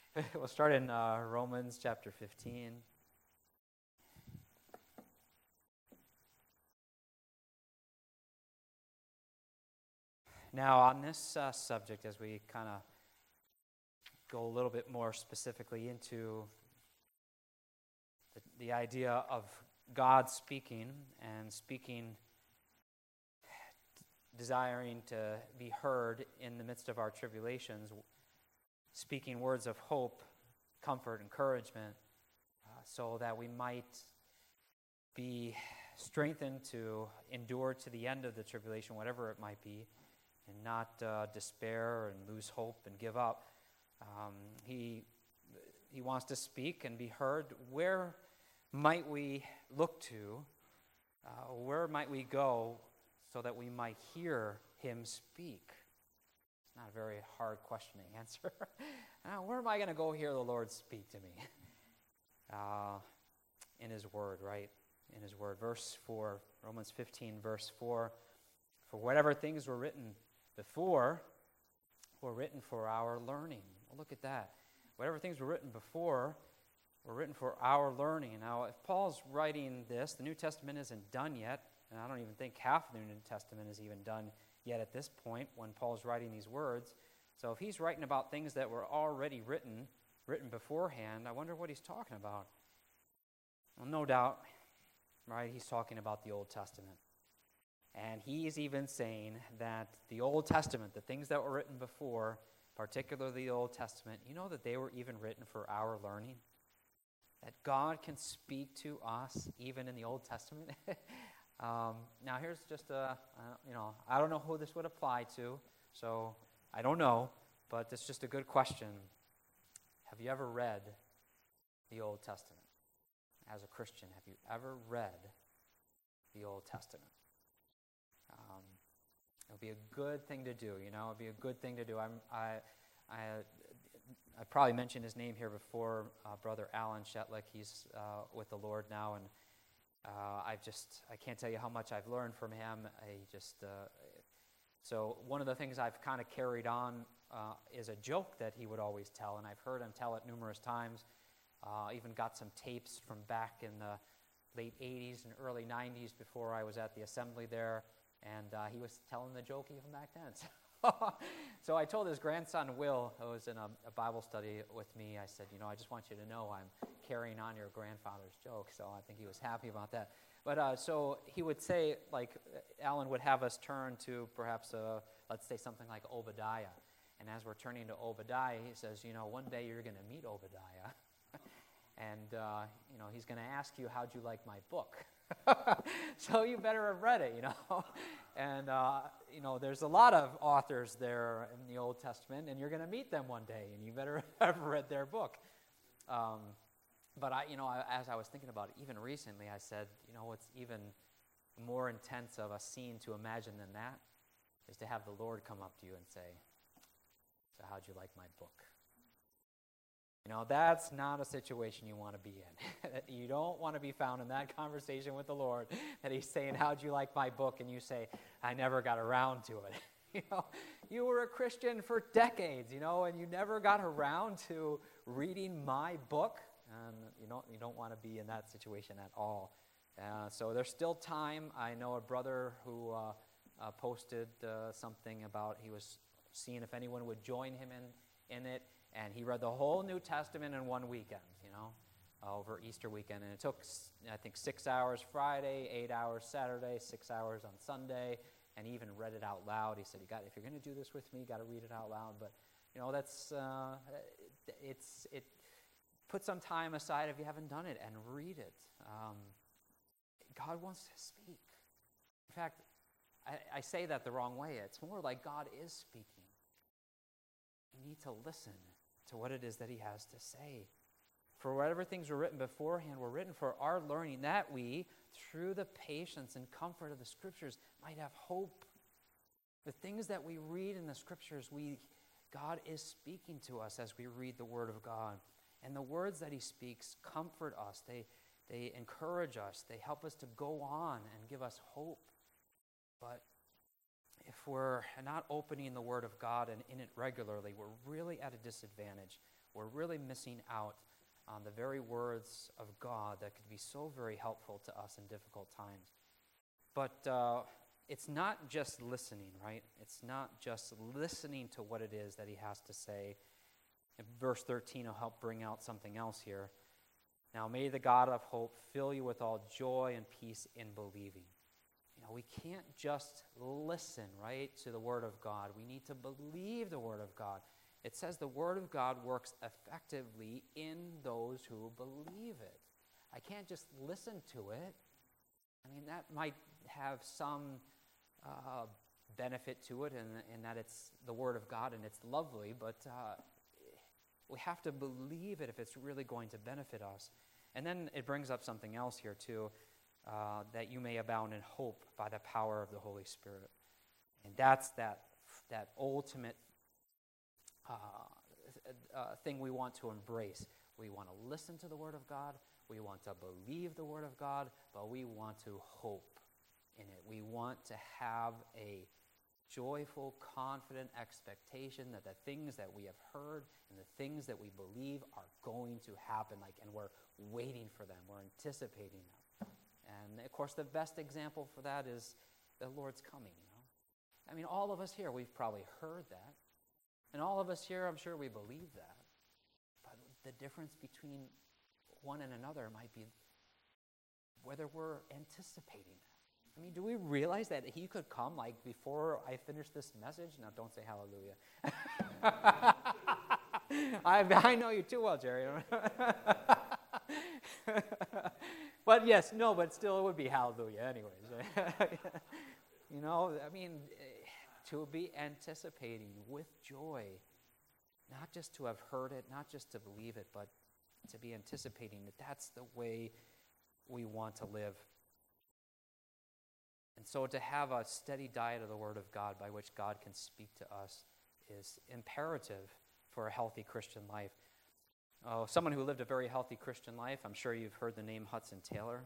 We'll start in Romans chapter 15. Now, on this subject, as we kind of go a little bit more specifically into the idea of God speaking and speaking, desiring to be heard in the midst of our tribulations, speaking words of hope, comfort, encouragement, so that we might be strengthened to endure to the end of the tribulation, whatever it might be, and not despair and lose hope and give up. He wants to speak and be heard. Where might we look to? Where might we go so that we might hear him speak? It's not a very hard question to answer. Where am I going to go hear the Lord speak to me? In his word, right? In his word. Verse 4, Romans 15, verse 4. For whatever things were written before were written for our learning. Well, look at that. Whatever things were written before were written for our learning. Now, if Paul's writing this, the New Testament isn't done yet, and I don't even think half the New Testament is even done yet at this point when Paul's writing these words. So if he's writing about things that were already written beforehand, I wonder what he's talking about. Well, no doubt, right, he's talking about the Old Testament. And he's even saying that the Old Testament, the things that were written before, particularly the Old Testament, you know that they were even written for our learning? That God can speak to us even in the Old Testament? Now here's just I don't know who this would apply to, so I don't know, but it's just a good question. Have you ever read the Old Testament? As a Christian, have you ever read the Old Testament? It would be a good thing to do, It would be a good thing to do. I probably mentioned his name here before, Brother Alan Shetlick. He's with the Lord now, and I can't tell you how much I've learned from him. So one of the things I've kind of carried on is a joke that he would always tell, and I've heard him tell it numerous times. Even got some tapes from back in the late 80s and early 90s before I was at the assembly there, and he was telling the joke even back then. So I told his grandson, Will, who was in a Bible study with me, I said, I just want you to know I'm carrying on your grandfather's joke. So I think he was happy about that. But so he would say, like, Alan would have us turn to perhaps, let's say something like Obadiah. And as we're turning to Obadiah, he says, one day you're going to meet Obadiah. And, he's going to ask you, how'd you like my book? So you better have read it, And, there's a lot of authors there in the Old Testament, and you're going to meet them one day, and you better have read their book. But, as I was thinking about it, even recently, I said, what's even more intense of a scene to imagine than that is to have the Lord come up to you and say, so how'd you like my book? That's not a situation you want to be in. You don't want to be found in that conversation with the Lord that he's saying, how'd you like my book? And you say, I never got around to it. You were a Christian for decades, and you never got around to reading my book. And you don't want to be in that situation at all. So there's still time. I know a brother who posted something about he was seeing if anyone would join him in it. And he read the whole New Testament in one weekend, over Easter weekend. And it took, I think, 6 hours Friday, 8 hours Saturday, 6 hours on Sunday, and he even read it out loud. He said, if you're going to do this with me, you got to read it out loud. But, it put some time aside if you haven't done it and read it. God wants to speak. In fact, I say that the wrong way. It's more like God is speaking. You need to listen to what it is that he has to say. For whatever things were written beforehand were written for our learning, that we, through the patience and comfort of the Scriptures, might have hope. The things that we read in the Scriptures, God is speaking to us as we read the Word of God. And the words that he speaks comfort us. They encourage us. They help us to go on and give us hope. But if we're not opening the Word of God and in it regularly, we're really at a disadvantage. we're really missing out on the very words of God that could be so very helpful to us in difficult times. But it's not just listening, right? It's not just listening to what it is that he has to say. And verse 13 will help bring out something else here. Now may the God of hope fill you with all joy and peace in believing. You know, we can't just listen, right, to the Word of God. We need to believe the Word of God. It says the Word of God works effectively in those who believe it. I can't just listen to it. I mean, that might have some benefit to it in that it's the Word of God and it's lovely, but we have to believe it if it's really going to benefit us. And then it brings up something else here too, that you may abound in hope by the power of the Holy Spirit. And that's that ultimate thing we want to embrace. We want to listen to the Word of God, we want to believe the Word of God, but we want to hope in it. We want to have a joyful, confident expectation that the things that we have heard and the things that we believe are going to happen, and we're waiting for them, we're anticipating them. And of course, the best example for that is the Lord's coming, you know. I mean, all of us here, we've probably heard that. And all of us here, I'm sure we believe that. But the difference between one and another might be whether we're anticipating that. I mean, do we realize that he could come like before I finish this message? Now, don't say hallelujah. I know you too well, Jerry. But yes, no, but still it would be hallelujah anyways. You know, I mean, to be anticipating with joy, not just to have heard it, not just to believe it, but to be anticipating that that's the way we want to live. And so to have a steady diet of the Word of God by which God can speak to us is imperative for a healthy Christian life. Oh, someone who lived a very healthy Christian life, I'm sure you've heard the name Hudson Taylor,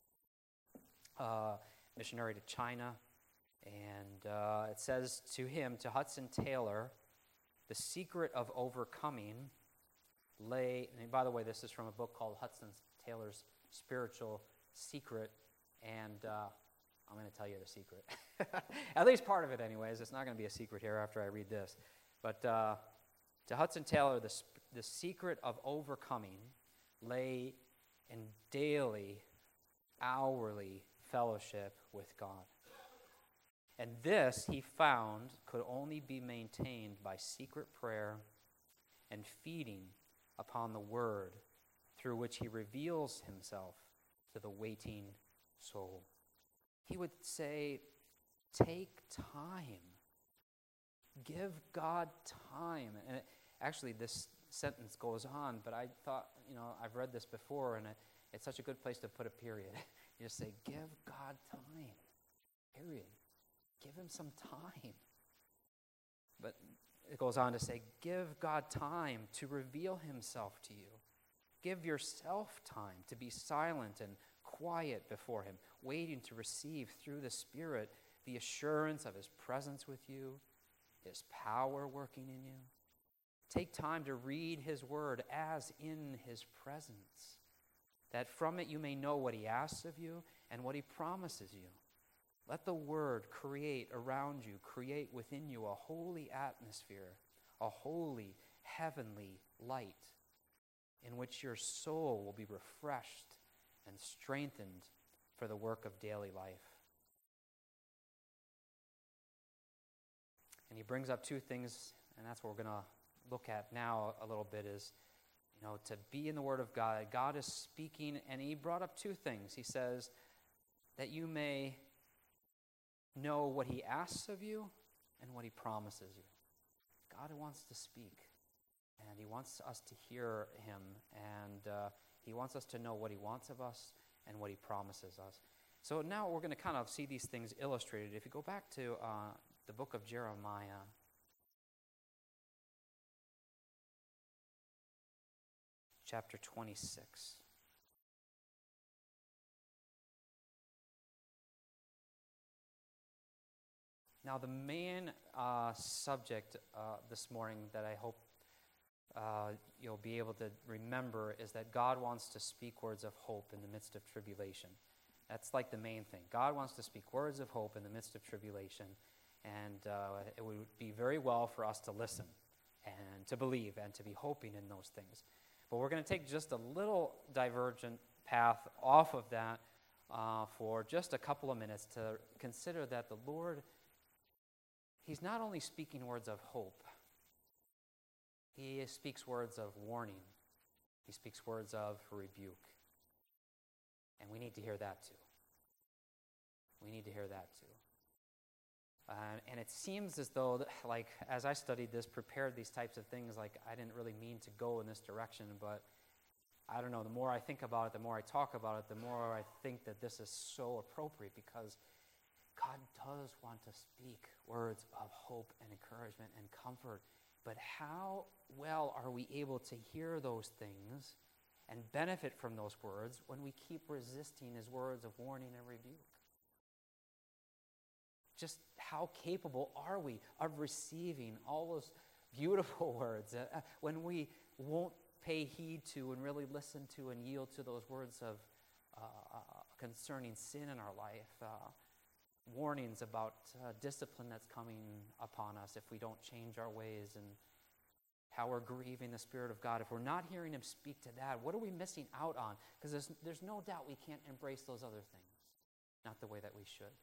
missionary to China. And it says to him, to Hudson Taylor, the secret of overcoming lay, and by the way, this is from a book called Hudson Taylor's Spiritual Secret, and I'm going to tell you the secret. At least part of it anyways. It's not going to be a secret here after I read this. But to Hudson Taylor, the secret of overcoming lay in daily, hourly fellowship with God. And this, he found, could only be maintained by secret prayer and feeding upon the Word, through which he reveals himself to the waiting soul. He would say, take time. Give God time. And actually, this sentence goes on, but I thought, you know, I've read this before, and it's such a good place to put a period. You just say, give God time, period. Give him some time. But it goes on to say, give God time to reveal himself to you. Give yourself time to be silent and quiet before him, waiting to receive through the Spirit the assurance of his presence with you, his power working in you. Take time to read his word as in his presence, that from it you may know what he asks of you and what he promises you. Let the word create around you, create within you a holy atmosphere, a holy, heavenly light in which your soul will be refreshed and strengthened for the work of daily life. And he brings up two things, and that's what we're going to look at now a little bit is, you know, to be in the Word of God. God is speaking, and he brought up two things. He says that you may know what he asks of you and what he promises you. God wants to speak, and he wants us to hear him, and he wants us to know what he wants of us and what he promises us. So now we're going to kind of see these things illustrated. If you go back to the book of Jeremiah, chapter 26. Now, the main subject this morning that I hope you'll be able to remember is that God wants to speak words of hope in the midst of tribulation. That's like the main thing. God wants to speak words of hope in the midst of tribulation, and it would be very well for us to listen and to believe and to be hoping in those things. But we're going to take just a little divergent path off of that for just a couple of minutes to consider that the Lord, He's not only speaking words of hope, He speaks words of warning. He speaks words of rebuke. And we need to hear that too. We need to hear that too. And it seems as though, like, as I studied this, prepared these types of things, like, I didn't really mean to go in this direction, but I don't know, the more I think about it, the more I talk about it, the more I think that this is so appropriate, because God does want to speak words of hope and encouragement and comfort. But how well are we able to hear those things and benefit from those words when we keep resisting His words of warning and rebuke? Just how capable are we of receiving all those beautiful words when we won't pay heed to and really listen to and yield to those words of concerning sin in our life, warnings about discipline that's coming upon us if we don't change our ways, and how we're grieving the Spirit of God. If we're not hearing Him speak to that, what are we missing out on? Because there's no doubt we can't embrace those other things, not the way that we should.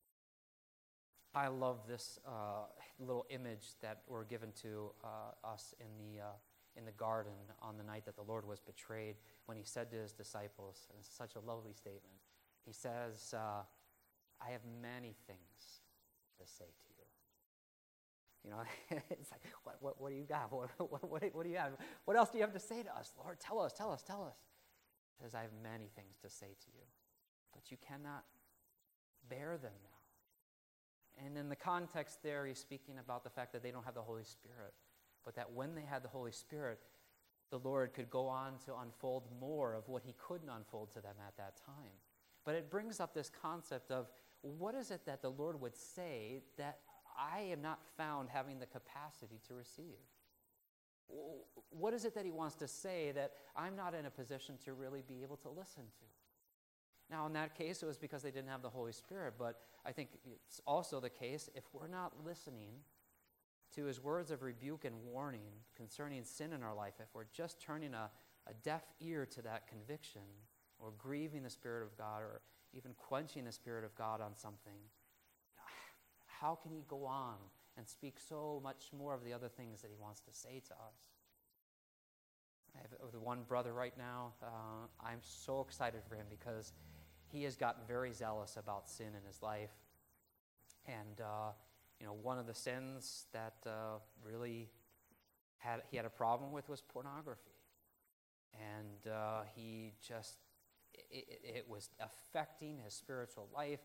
I love this little image that were given to us in the garden on the night that the Lord was betrayed, when He said to His disciples, and it's such a lovely statement, He says, I have many things to say to you. You know, it's like, what do you got? What do you have? What else do you have to say to us, Lord? Tell us. He says, I have many things to say to you, but you cannot bear them now. And in the context there, he's speaking about the fact that they don't have the Holy Spirit, but that when they had the Holy Spirit, the Lord could go on to unfold more of what He couldn't unfold to them at that time. But it brings up this concept of, what is it that the Lord would say that I am not found having the capacity to receive? What is it that He wants to say that I'm not in a position to really be able to listen to? Now, in that case, it was because they didn't have the Holy Spirit, but I think it's also the case if we're not listening to His words of rebuke and warning concerning sin in our life, if we're just turning a deaf ear to that conviction, or grieving the Spirit of God, or even quenching the Spirit of God on something, how can He go on and speak so much more of the other things that He wants to say to us? I have the one brother right now, I'm so excited for him because he has gotten very zealous about sin in his life. And, one of the sins that really he had a problem with was pornography. And he just, it was affecting his spiritual life.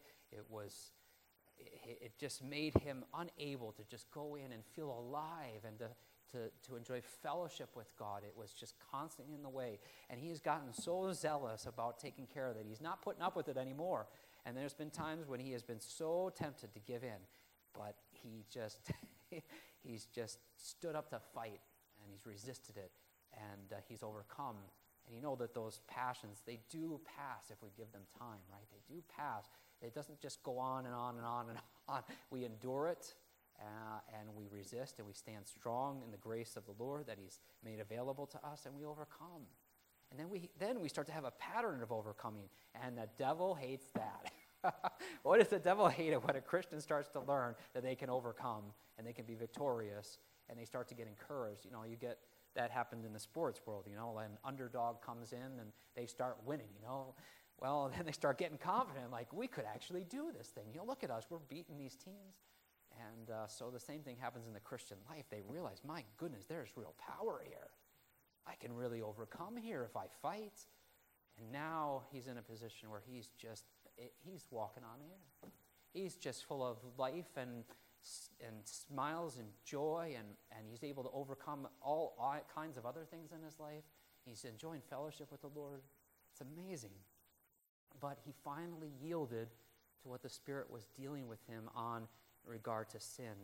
It just made him unable to just go in and feel alive and to enjoy fellowship with God. It was just constantly in the way. And he has gotten so zealous about taking care of it. He's not putting up with it anymore. And there's been times when he has been so tempted to give in, but he's just stood up to fight, and he's resisted it, and he's overcome. And you know that those passions, they do pass if we give them time, right? They do pass. It doesn't just go on and on and on and on. We endure it, and we resist, and we stand strong in the grace of the Lord that He's made available to us, and we overcome. And then we start to have a pattern of overcoming, and the devil hates that. What does the devil hate it when a Christian starts to learn that they can overcome and they can be victorious, and they start to get encouraged? You get that happens in the sports world, an underdog comes in and they start winning, Well, then they start getting confident, like, we could actually do this thing. Look at us, we're beating these teams. And so the same thing happens in the Christian life. They realize, my goodness, there's real power here. I can really overcome here if I fight. And now he's in a position where he's walking on air. He's just full of life and smiles and joy, and he's able to overcome all kinds of other things in his life. He's enjoying fellowship with the Lord. It's amazing. But he finally yielded to what the Spirit was dealing with him on in regard to sin.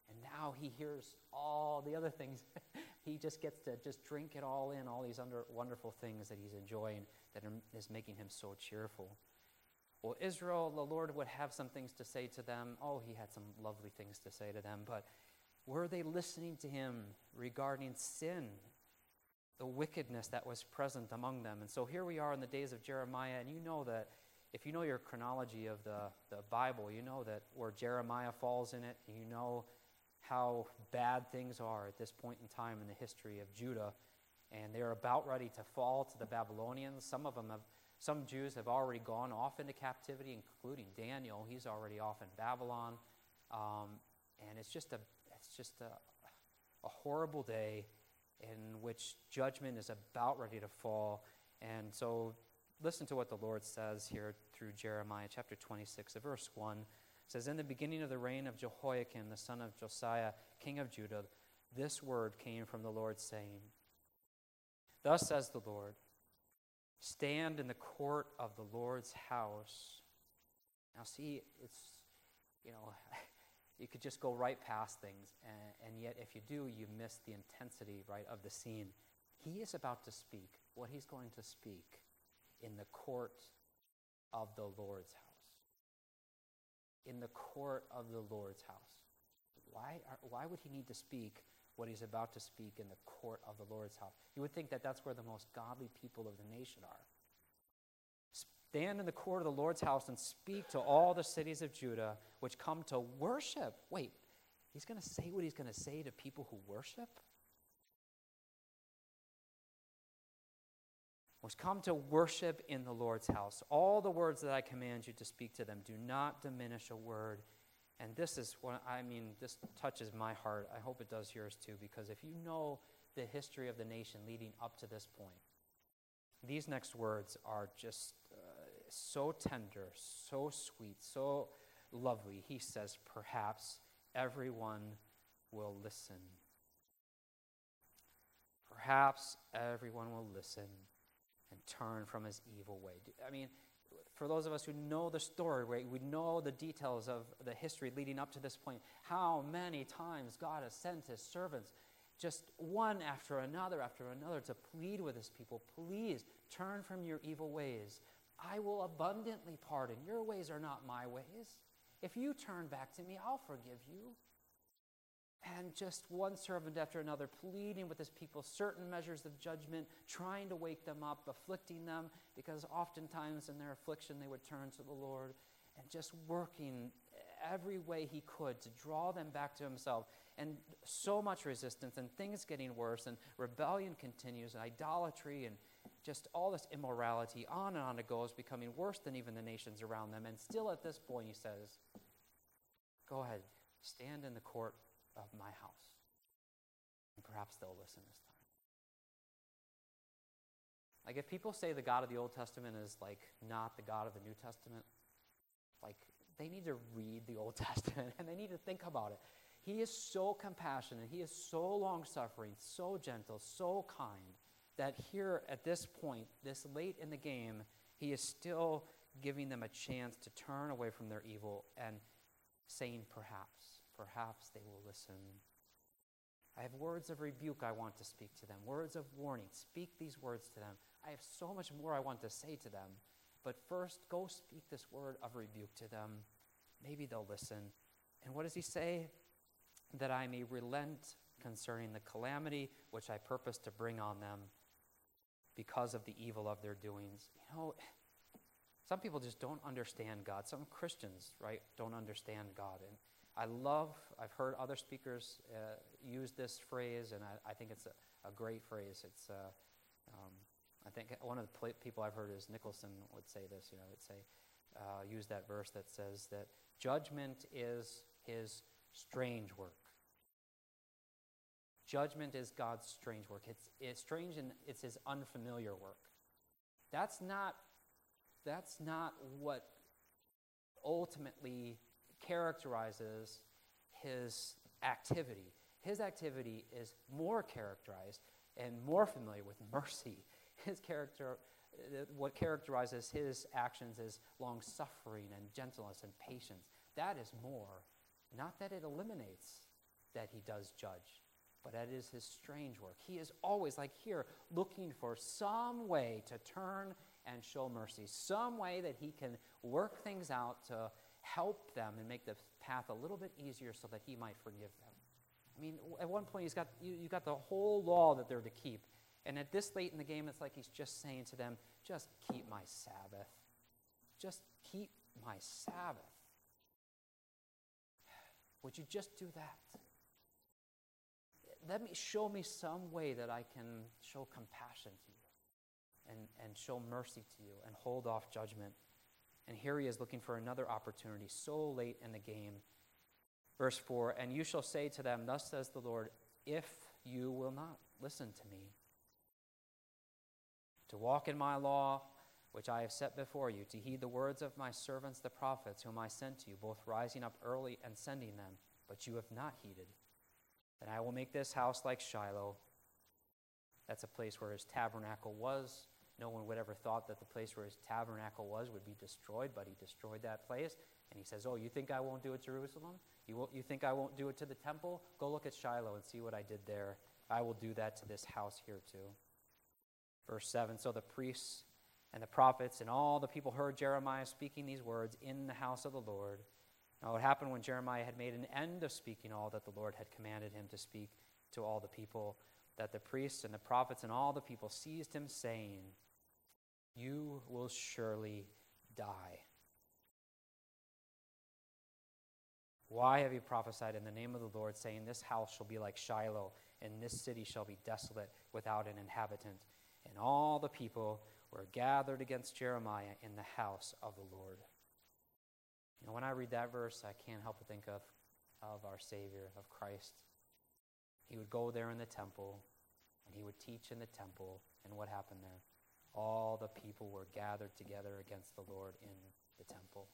And now he hears all the other things. He just gets to just drink it all in, all these wonderful things that he's enjoying that is making him so cheerful. Well, Israel, the Lord would have some things to say to them. Oh, he had some lovely things to say to them, but were they listening to him regarding sin, the wickedness that was present among them? And so here we are in the days of Jeremiah, and you know that if you know your chronology of the Bible, you know that where Jeremiah falls in it, and you know how bad things are at this point in time in the history of Judah, and they're about ready to fall to the Babylonians. Some Jews have already gone off into captivity, including Daniel. He's already off in Babylon, and it's just a horrible day in which judgment is about ready to fall. And so listen to what the Lord says here through Jeremiah chapter 26, verse 1. It says, "In the beginning of the reign of Jehoiakim, the son of Josiah, king of Judah, this word came from the Lord, saying, Thus says the Lord, stand in the court of the Lord's house." Now see, it's, you could just go right past things, and yet if you do, you miss the intensity, right, of the scene. He is about to speak what he's going to speak in the court of the Lord's house. In the court of the Lord's house. Why would he need to speak what he's about to speak in the court of the Lord's house? You would think that that's where the most godly people of the nation are. Stand in the court of the Lord's house and speak to all the cities of Judah which come to worship. Wait, he's going to say what he's going to say to people who worship? Which come to worship in the Lord's house. All the words that I command you to speak to them, do not diminish a word. And this is what, this touches my heart. I hope it does yours too, because if you know the history of the nation leading up to this point, these next words are just so tender, so sweet, so lovely. He says, perhaps everyone will listen. Perhaps everyone will listen and turn from his evil way. For those of us who know the story, right, we know the details of the history leading up to this point, how many times God has sent his servants, just one after another, to plead with his people, please turn from your evil ways. I will abundantly pardon. Your ways are not my ways. If you turn back to me, I'll forgive you. And just one servant after another pleading with his people certain measures of judgment, trying to wake them up, afflicting them, because oftentimes in their affliction they would turn to the Lord, and just working every way he could to draw them back to himself. And so much resistance, and things getting worse, and rebellion continues, and idolatry, and just all this immorality, on and on it goes, becoming worse than even the nations around them. And still at this point he says, go ahead, stand in the court of my house. And perhaps they'll listen this time. Like, if people say the God of the Old Testament is not the God of the New Testament, they need to read the Old Testament and they need to think about it. He is so compassionate, he is so long-suffering, so gentle, so kind, that here at this point, this late in the game, he is still giving them a chance to turn away from their evil and saying perhaps they will listen. I have words of rebuke I want to speak to them, words of warning. Speak these words to them. I have so much more I want to say to them, but first go speak this word of rebuke to them. Maybe they'll listen. And what does he say? That I may relent concerning the calamity which I purpose to bring on them because of the evil of their doings. Some people just don't understand God. Some Christians, right, don't understand God. And I've heard other speakers use this phrase, and I think it's a great phrase. It's, I think one of the people I've heard is Nicholson would say this, use that verse that says that judgment is his strange work. Judgment is God's strange work. It's strange and it's his unfamiliar work. That's not what ultimately characterizes his activity. His activity is more characterized and more familiar with mercy. What characterizes his actions is long-suffering and gentleness and patience. That is more. Not that it eliminates that he does judge, but that is his strange work. He is always, like here, looking for some way to turn and show mercy, some way that he can work things out to help them and make the path a little bit easier so that he might forgive them. I mean, at one point, you got the whole law that they're to keep. And at this late in the game, it's like he's just saying to them, just keep my Sabbath. Just keep my Sabbath. Would you just do that? Show me some way that I can show compassion to you and show mercy to you and hold off judgment. And here he is looking for another opportunity so late in the game. Verse 4, and you shall say to them, thus says the Lord, if you will not listen to me, to walk in my law, which I have set before you, to heed the words of my servants the prophets, whom I sent to you, both rising up early and sending them, but you have not heeded, then I will make this house like Shiloh. That's a place where his tabernacle was. No one would ever thought that the place where his tabernacle was would be destroyed, but he destroyed that place. And he says, oh, you think I won't do it to Jerusalem? You think I won't do it to the temple? Go look at Shiloh and see what I did there. I will do that to this house here too. Verse 7, so the priests and the prophets and all the people heard Jeremiah speaking these words in the house of the Lord. Now it happened when Jeremiah had made an end of speaking all that the Lord had commanded him to speak to all the people, that the priests and the prophets and all the people seized him, saying, you will surely die. Why have you prophesied in the name of the Lord, saying, this house shall be like Shiloh, and this city shall be desolate without an inhabitant? And all the people were gathered against Jeremiah in the house of the Lord. You know, when I read that verse, I can't help but think of our Savior, of Christ. He would go there in the temple, and he would teach in the temple, and what happened there? All the people were gathered together against the Lord in the temple.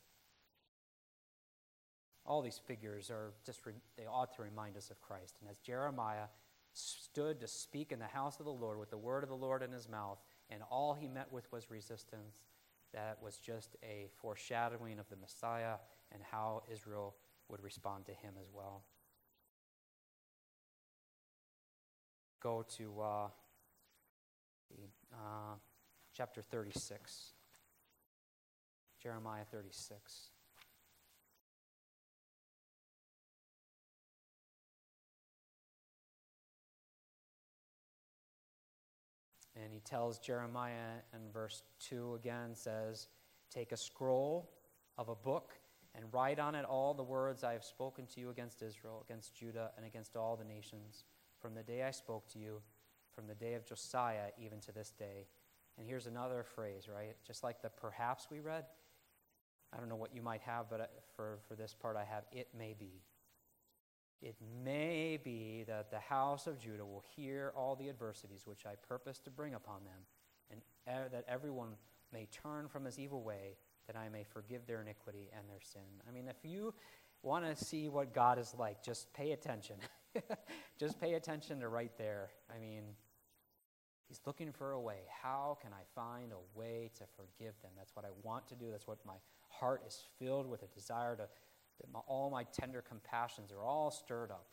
All these figures are they ought to remind us of Christ. And as Jeremiah stood to speak in the house of the Lord with the word of the Lord in his mouth, and all he met with was resistance, that was just a foreshadowing of the Messiah and how Israel would respond to him as well. Go to chapter 36. Jeremiah 36. And he tells Jeremiah in verse 2 again, says, take a scroll of a book and write on it all the words I have spoken to you against Israel, against Judah, and against all the nations, from the day I spoke to you, from the day of Josiah, even to this day. And here's another phrase, right? Just like the perhaps we read. I don't know what you might have, but for this part I have, it may be. It may be that the house of Judah will hear all the adversities which I purpose to bring upon them, and that everyone may turn from his evil way, that I may forgive their iniquity and their sin. I mean, if you want to see what God is like, just pay attention. Just pay attention to right there. I mean, he's looking for a way. How can I find a way to forgive them? That's what I want to do. That's what my heart is filled with, a desire to all my tender compassions are all stirred up.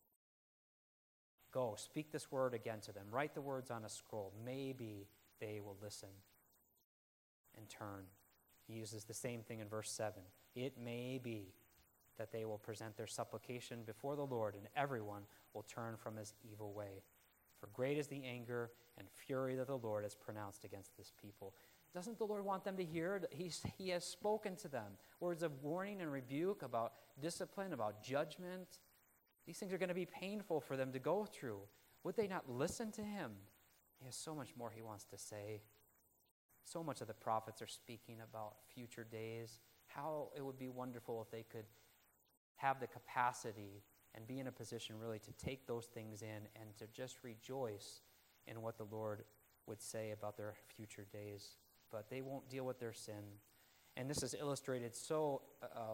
Go, speak this word again to them. Write the words on a scroll. Maybe they will listen and turn. He uses the same thing in verse 7. It may be that they will present their supplication before the Lord, and everyone will turn from his evil way. For great is the anger and fury that the Lord has pronounced against this people. Doesn't the Lord want them to hear? He has spoken to them words of warning and rebuke about discipline, about judgment. These things are going to be painful for them to go through. Would they not listen to him? He has so much more he wants to say. So much of the prophets are speaking about future days, how it would be wonderful if they could have the capacity and be in a position really to take those things in and to just rejoice in what the Lord would say about their future days. But they won't deal with their sin. And this is illustrated so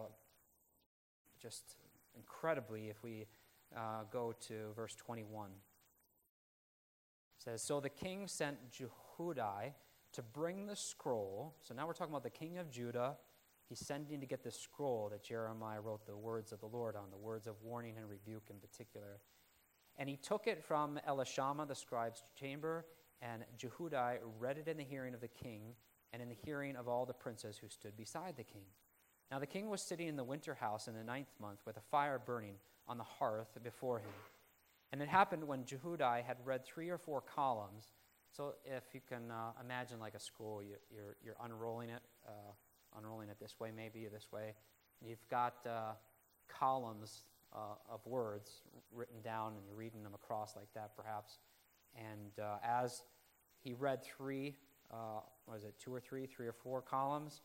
just incredibly if we go to verse 21. It says, so the king sent Jehudi to bring the scroll. So now we're talking about the king of Judah He's sending to get the scroll that Jeremiah wrote the words of the Lord on, the words of warning and rebuke in particular. And he took it from Elishama, the scribe's chamber, and Jehudi read it in the hearing of the king and in the hearing of all the princes who stood beside the king. Now the king was sitting in the winter house in the 9th month with a fire burning on the hearth before him. And it happened when Jehudi had read 3 or 4 columns. So if you can imagine like a scroll, you're unrolling it this way, maybe this way. You've got columns of words written down, and you're reading them across like that, perhaps. And as he read 3 or 4 columns?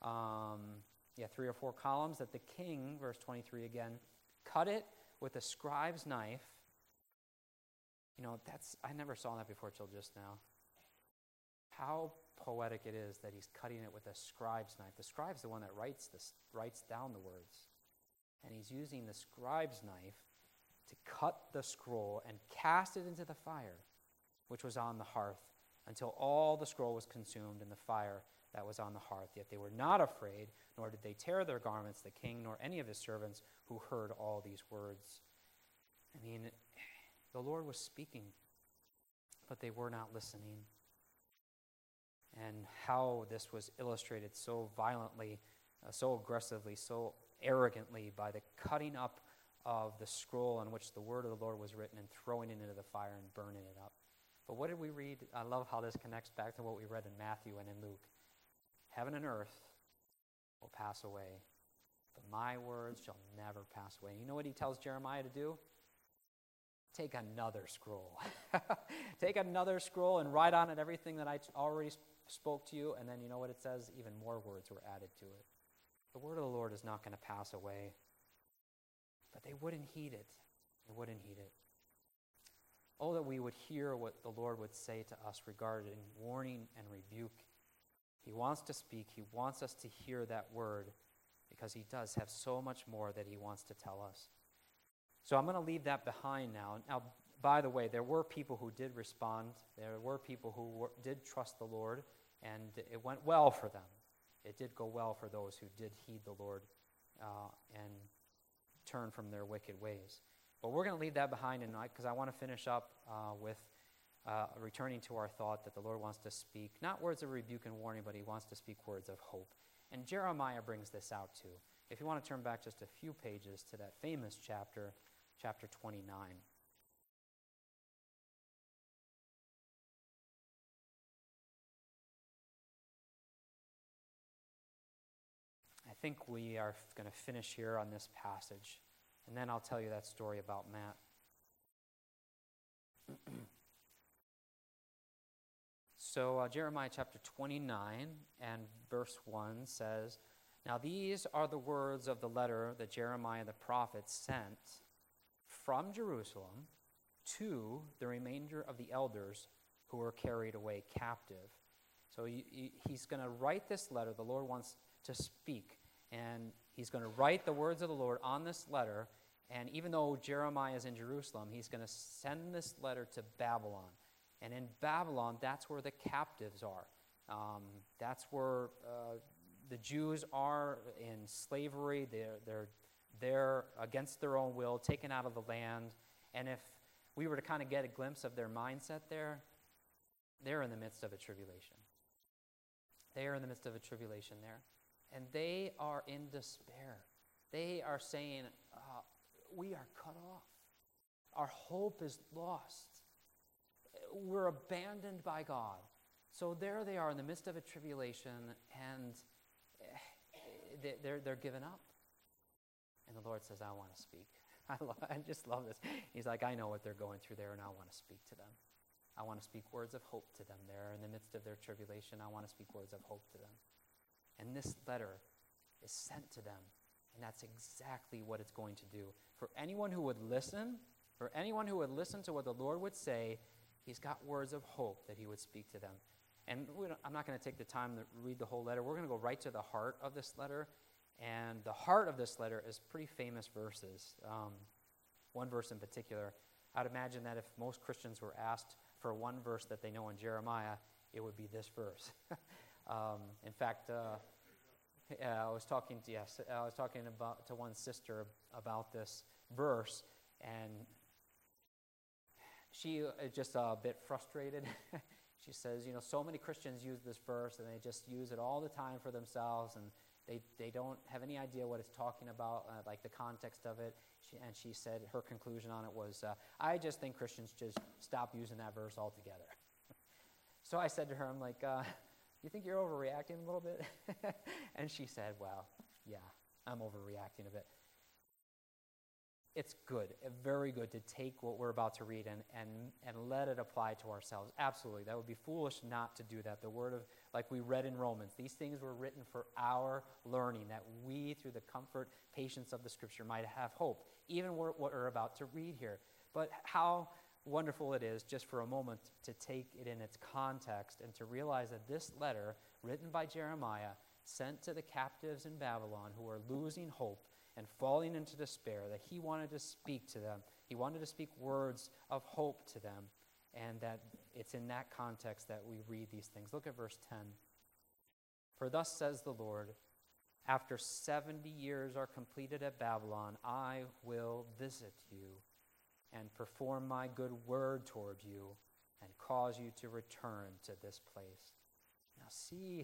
3 or 4 columns, that the king, verse 23 again, cut it with a scribe's knife. I never saw that before till just now. How poetic it is that he's cutting it with a scribe's knife. The scribe's the one that writes down the words. And he's using the scribe's knife to cut the scroll and cast it into the fire, which was on the hearth, until all the scroll was consumed in the fire that was on the hearth. Yet they were not afraid, nor did they tear their garments, the king nor any of his servants who heard all these words. The Lord was speaking, but they were not listening. And how this was illustrated so violently, so aggressively, so arrogantly by the cutting up of the scroll on which the word of the Lord was written and throwing it into the fire and burning it up. But what did we read? I love how this connects back to what we read in Matthew and in Luke. Heaven and earth will pass away, but my words shall never pass away. You know what he tells Jeremiah to do? Take another scroll. Take another scroll and write on it everything that I already spoke to you. And then you know what it says? Even more words were added to it. The word of the Lord is not going to pass away. But they wouldn't heed it. They wouldn't heed it. Oh, that we would hear what the Lord would say to us regarding warning and rebuke. He wants to speak. He wants us to hear that word because he does have so much more that he wants to tell us. So I'm going to leave that behind now. Now, by the way, there were people who did respond. There were people who did trust the Lord, and it went well for them. It did go well for those who did heed the Lord and turn from their wicked ways. But we're going to leave that behind tonight because I want to finish up with returning to our thought that the Lord wants to speak, not words of rebuke and warning, but he wants to speak words of hope. And Jeremiah brings this out too. If you want to turn back just a few pages to that famous chapter, chapter 29. I think we are going to finish here on this passage, and then I'll tell you that story about Matt. So Jeremiah chapter 29 and verse 1 says, "Now these are the words of the letter that Jeremiah the prophet sent from Jerusalem to the remainder of the elders who were carried away captive." So he's going to write this letter. The Lord wants to speak, and he's going to write the words of the Lord on this letter. And even though Jeremiah is in Jerusalem, he's going to send this letter to Babylon. And in Babylon, that's where the captives are. That's where the Jews are in slavery. They're against their own will, taken out of the land. And if we were to kind of get a glimpse of their mindset there, they're in the midst of a tribulation. They are in the midst of a tribulation there. And they are in despair. They are saying, we are cut off. Our hope is lost. We're abandoned by God. So there they are in the midst of a tribulation, and they're given up. And the Lord says, I want to speak. I just love this. He's like, I know what they're going through there, and I want to speak to them. I want to speak words of hope to them there in the midst of their tribulation. I want to speak words of hope to them. And this letter is sent to them, and that's exactly what it's going to do. For anyone who would listen, to what the Lord would say, he's got words of hope that he would speak to them. And I'm not going to take the time to read the whole letter. We're going to go right to the heart of this letter. And the heart of this letter is pretty famous verses. One verse in particular, I'd imagine that if most Christians were asked for one verse that they know in Jeremiah, it would be this verse. In fact, I was talking about to one sister about this verse, and she is just a bit frustrated. She says, so many Christians use this verse, and they just use it all the time for themselves, and they don't have any idea what it's talking about, like the context of it. She said her conclusion on it was, I just think Christians just stop using that verse altogether. So I said to her, I'm like, you think you're overreacting a little bit? And she said, well, yeah, I'm overreacting a bit. It's good, very good to take what we're about to read and let it apply to ourselves. Absolutely. That would be foolish not to do that. The word of, like we read in Romans, these things were written for our learning, that we, through the comfort, patience of the Scripture, might have hope, even what we're about to read here. But how wonderful it is, just for a moment, to take it in its context and to realize that this letter, written by Jeremiah, sent to the captives in Babylon who were losing hope and falling into despair, that he wanted to speak to them. He wanted to speak words of hope to them, and that it's in that context that we read these things. Look at verse 10. For thus says the Lord, after 70 years are completed at Babylon, I will visit you and perform my good word toward you and cause you to return to this place. Now see,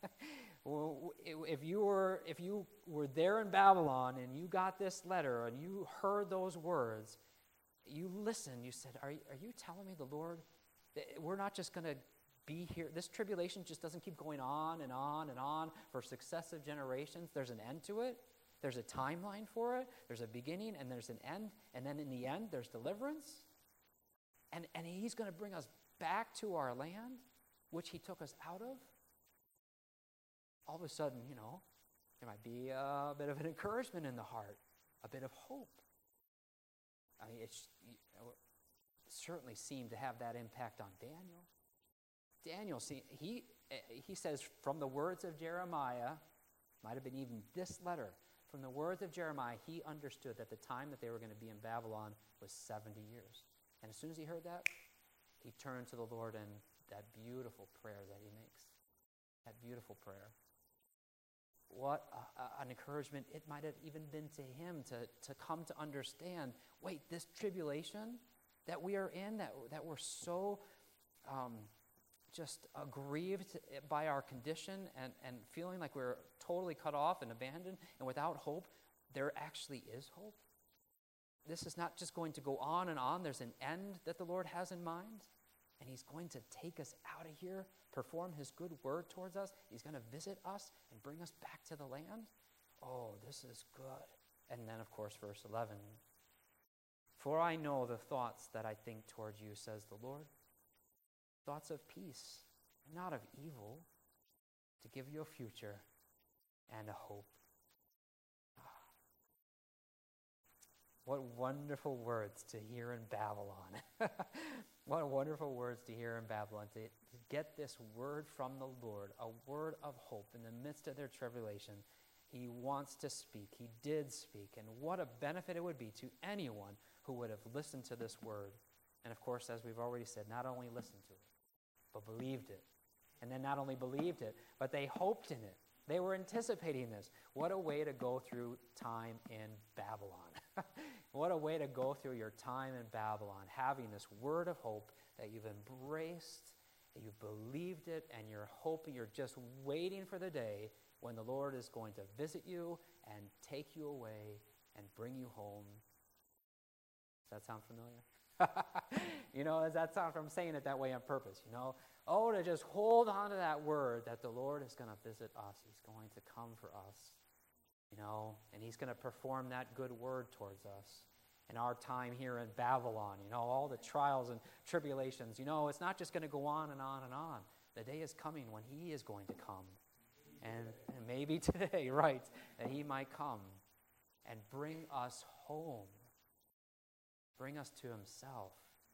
if you were there in Babylon and you got this letter and you heard those words, you listened, you said, are you telling me, the Lord, that we're not just going to be here? This tribulation just doesn't keep going on and on and on for successive generations. There's an end to it. There's a timeline for it. There's a beginning and there's an end. And then in the end, there's deliverance. And he's going to bring us back to our land, which he took us out of. All of a sudden, there might be a bit of an encouragement in the heart, a bit of hope. I mean, it certainly seemed to have that impact on Daniel. Daniel, he says, from the words of Jeremiah, might have been even this letter, from the words of Jeremiah, he understood that the time that they were going to be in Babylon was 70 years. And as soon as he heard that, he turned to the Lord, and that beautiful prayer that he makes, that beautiful prayer. What an encouragement it might have even been to him to come to understand, wait, this tribulation that we are in, that we're so just aggrieved by our condition and feeling like we're totally cut off and abandoned and without hope, there actually is hope. This is not just going to go on and on. There's an end that the Lord has in mind, and he's going to take us out of here, perform his good word towards us. He's going to visit us and bring us back to the land. Oh, this is good. And then, of course, verse 11. For I know the thoughts that I think toward you, says the Lord. Thoughts of peace, not of evil, to give you a future and a hope. What wonderful words to hear in Babylon. What wonderful words to hear in Babylon, to get this word from the Lord, a word of hope in the midst of their tribulation. He wants to speak. He did speak. And what a benefit it would be to anyone who would have listened to this word. And of course, as we've already said, not only listened to it, but believed it. And then not only believed it, but they hoped in it. They were anticipating this. What a way to go through time in Babylon. What a way to go through your time in Babylon, having this word of hope that you've embraced, that you've believed it, and you're hoping, you're just waiting for the day when the Lord is going to visit you and take you away and bring you home. Does that sound familiar? Does that sound, I'm saying it that way on purpose, to just hold on to that word that the Lord is going to visit us. He's going to come for us, and he's going to perform that good word towards us. In our time here in Babylon, all the trials and tribulations, it's not just going to go on and on and on. The day is coming when he is going to come. And maybe today, right, that he might come and bring us home. Bring us to himself.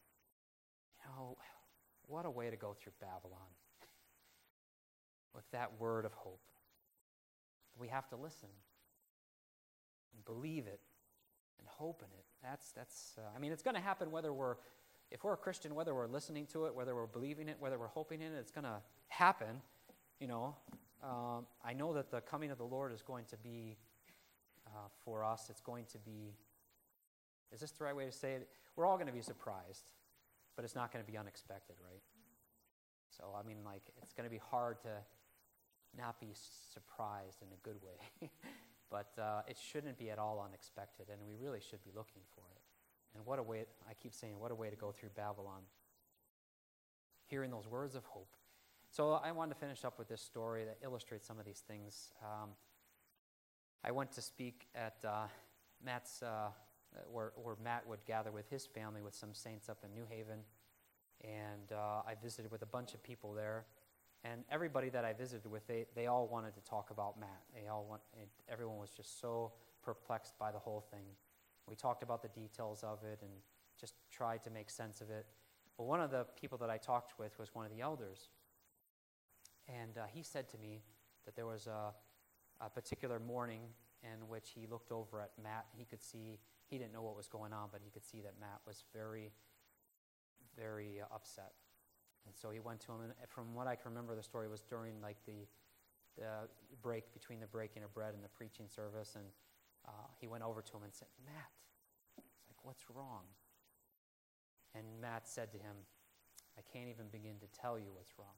What a way to go through Babylon with that word of hope. We have to listen and believe it and hope in it. That's it's going to happen if we're a Christian, whether we're listening to it, whether we're believing it, whether we're hoping in it, it's going to happen, I know that the coming of the Lord is going to be for us. It's going to be, is this the right way to say it? We're all going to be surprised, but it's not going to be unexpected, right? So, I mean, like, it's going to be hard to not be surprised in a good way. But it shouldn't be at all unexpected, and we really should be looking for it. And what a way, I keep saying, what a way to go through Babylon. Hearing those words of hope. So I wanted to finish up with this story that illustrates some of these things. I went to speak at Matt's, where Matt would gather with his family with some saints up in New Haven. And I visited with a bunch of people there. And everybody that I visited with, they all wanted to talk about Matt. Everyone was just so perplexed by the whole thing. We talked about the details of it and just tried to make sense of it. But one of the people that I talked with was one of the elders. And he said to me that there was a particular morning in which he looked over at Matt. He could see, he didn't know what was going on, but he could see that Matt was very, very upset. And so he went to him, and from what I can remember, the story was during like the break, between the breaking of bread and the preaching service, and he went over to him and said, Matt, it's like, what's wrong? And Matt said to him, I can't even begin to tell you what's wrong.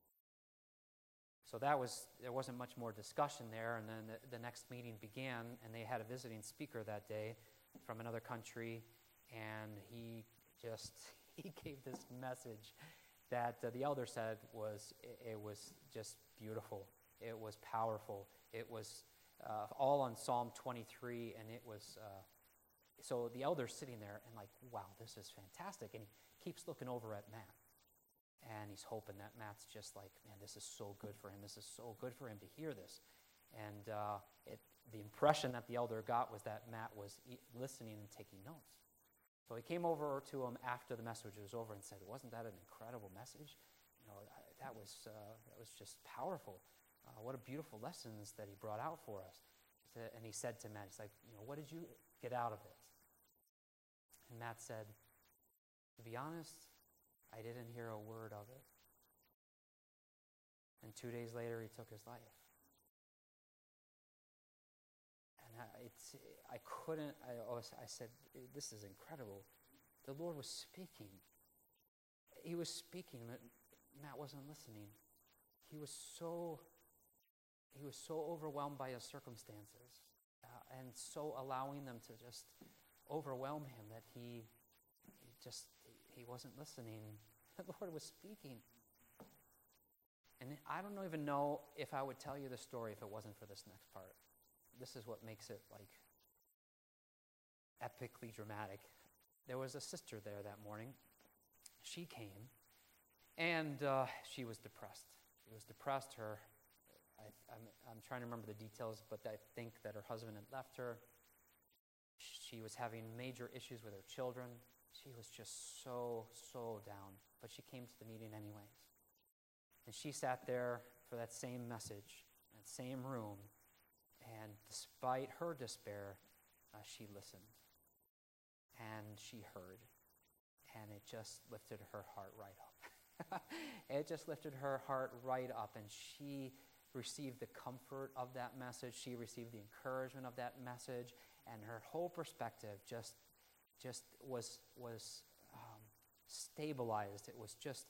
So there wasn't much more discussion there, and then the next meeting began, and they had a visiting speaker that day from another country, and he gave this message that the elder said was just beautiful. It was powerful. It was all on Psalm 23, and it was, so the elder's sitting there and like, wow, this is fantastic. And he keeps looking over at Matt, and he's hoping that Matt's just like, man, this is so good for him. This is so good for him to hear this. And the impression that the elder got was that Matt was listening and taking notes. So he came over to him after the message was over and said, wasn't that an incredible message? You know, that was just powerful. What a beautiful lessons that he brought out for us. And he said to Matt, he's like, you know, what did you get out of it? And Matt said, to be honest, I didn't hear a word of it. And 2 days later, he took his life. I said, this is incredible. The Lord was speaking. He was speaking, but Matt wasn't listening. He was so overwhelmed by his circumstances and so allowing them to just overwhelm him that he wasn't listening. The Lord was speaking. And I don't even know if I would tell you the story if it wasn't for this next part. This is what makes it like epically dramatic. There was a sister there that morning. She came, and she was depressed. She was depressed. I'm trying to remember the details, but I think that her husband had left her. She was having major issues with her children. She was just so down, but she came to the meeting anyways. And she sat there for that same message, that same room, and despite her despair, she listened. And she heard. And it just lifted her heart right up. It just lifted her heart right up. And she received the comfort of that message. She received the encouragement of that message. And her whole perspective just was stabilized. It was just,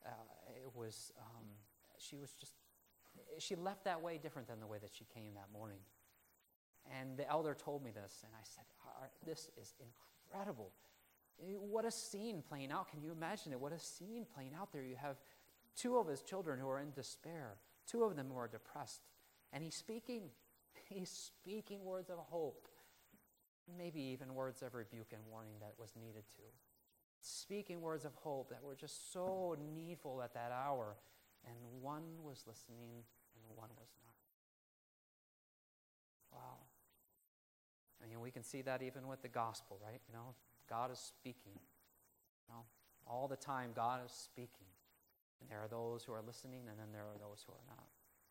she left that way different than the way that she came that morning. And the elder told me this, and I said, this is incredible. What a scene playing out. Can you imagine it? What a scene playing out there. You have two of his children who are in despair, two of them who are depressed, and he's speaking words of hope, maybe even words of rebuke and warning that was needed to. Speaking words of hope that were just so needful at that hour, and one was listening and one was not. Wow. I mean, we can see that even with the gospel, right? You know, God is speaking. You know, all the time God is speaking. And there are those who are listening, and then there are those who are not.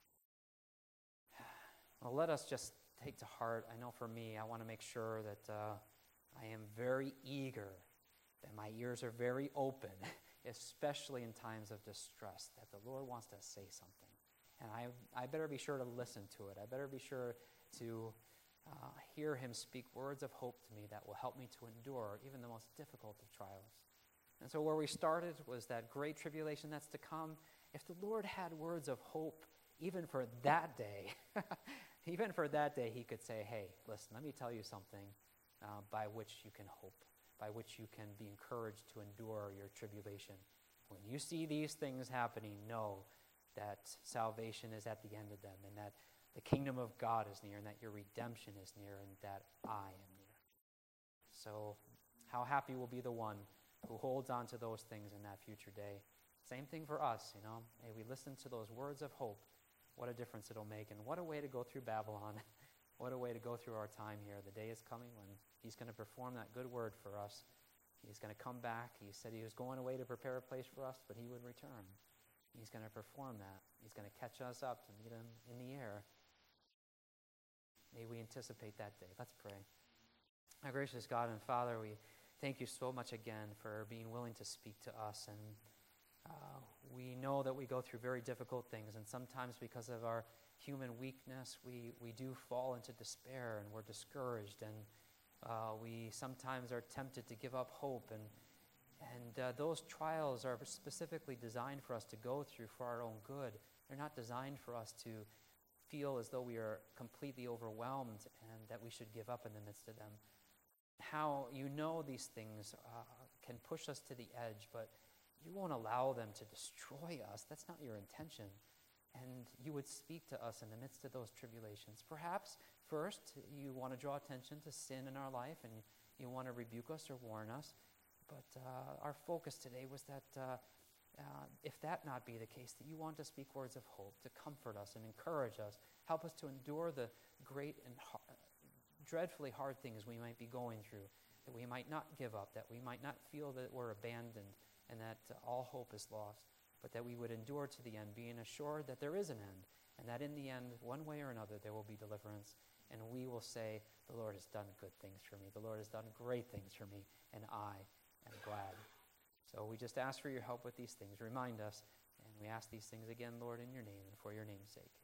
Well, let us just take to heart. I know for me, I want to make sure that I am very eager, that my ears are very open, especially in times of distress, that the Lord wants to say something. And I better be sure to listen to it. I better be sure to hear him speak words of hope to me that will help me to endure even the most difficult of trials. And so where we started was that great tribulation that's to come. If the Lord had words of hope even for that day, even for that day, he could say, hey, listen, let me tell you something by which you can hope, by which you can be encouraged to endure your tribulation. When you see these things happening, know that salvation is at the end of them, and that the kingdom of God is near, and that your redemption is near, and that I am near. So how happy will be the one who holds on to those things in that future day. Same thing for us, May we listen to those words of hope. What a difference it'll make, and what a way to go through Babylon. What a way to go through our time here. The day is coming when he's going to perform that good word for us. He's going to come back. He said he was going away to prepare a place for us, but he would return. He's going to perform that. He's going to catch us up to meet him in the air. May we anticipate that day. Let's pray. Our gracious God and Father, we thank you so much again for being willing to speak to us. And we know that we go through very difficult things, and sometimes because of our human weakness, we do fall into despair, and we're discouraged, and we sometimes are tempted to give up hope. And those trials are specifically designed for us to go through for our own good. They're not designed for us to feel as though we are completely overwhelmed and that we should give up in the midst of them. How these things can push us to the edge, but you won't allow them to destroy us. That's not your intention. And you would speak to us in the midst of those tribulations. Perhaps first you want to draw attention to sin in our life, and you want to rebuke us or warn us. But our focus today was that if that not be the case, that you want to speak words of hope, to comfort us and encourage us, help us to endure the great and dreadfully hard things we might be going through, that we might not give up, that we might not feel that we're abandoned and that all hope is lost, but that we would endure to the end, being assured that there is an end, and that in the end, one way or another, there will be deliverance, and we will say, the Lord has done good things for me, the Lord has done great things for me, and I am glad. So we just ask for your help with these things. Remind us, and we ask these things again, Lord, in your name and for your name's sake.